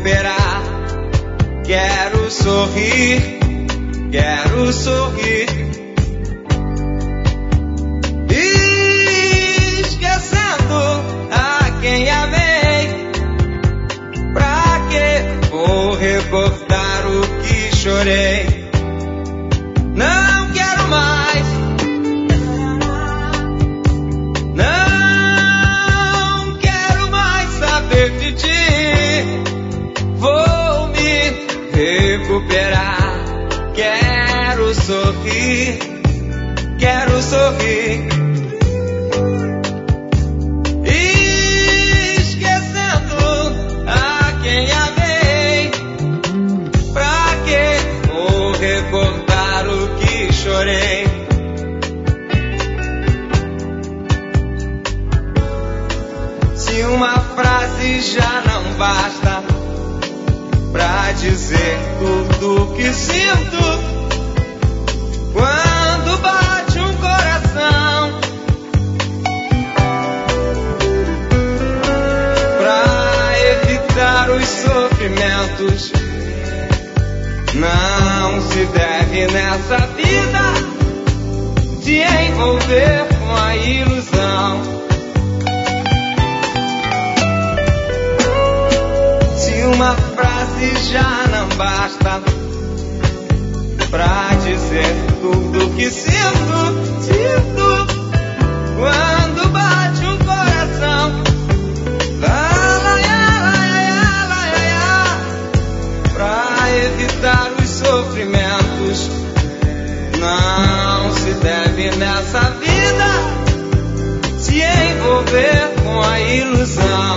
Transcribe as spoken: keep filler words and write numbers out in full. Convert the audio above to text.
recuperar. Quero sorrir, quero sorrir, esquecendo a quem amei. Pra que vou recordar o que chorei? Não quero mais, não quero mais saber de ti. Vou me recuperar. Quero sorrir, quero sorrir, esquecendo a quem amei. Pra que vou recordar o que chorei? Se uma frase já não basta pra dizer tudo que sinto, quando bate um coração, pra evitar os sofrimentos, não se deve nessa vida te envolver com a ilusão. Se uma frase já não basta pra dizer tudo que sinto, sinto, quando bate um coração, lá, lá, lá, lá, lá, lá, pra evitar os sofrimentos, não se deve nessa vida se envolver com a ilusão.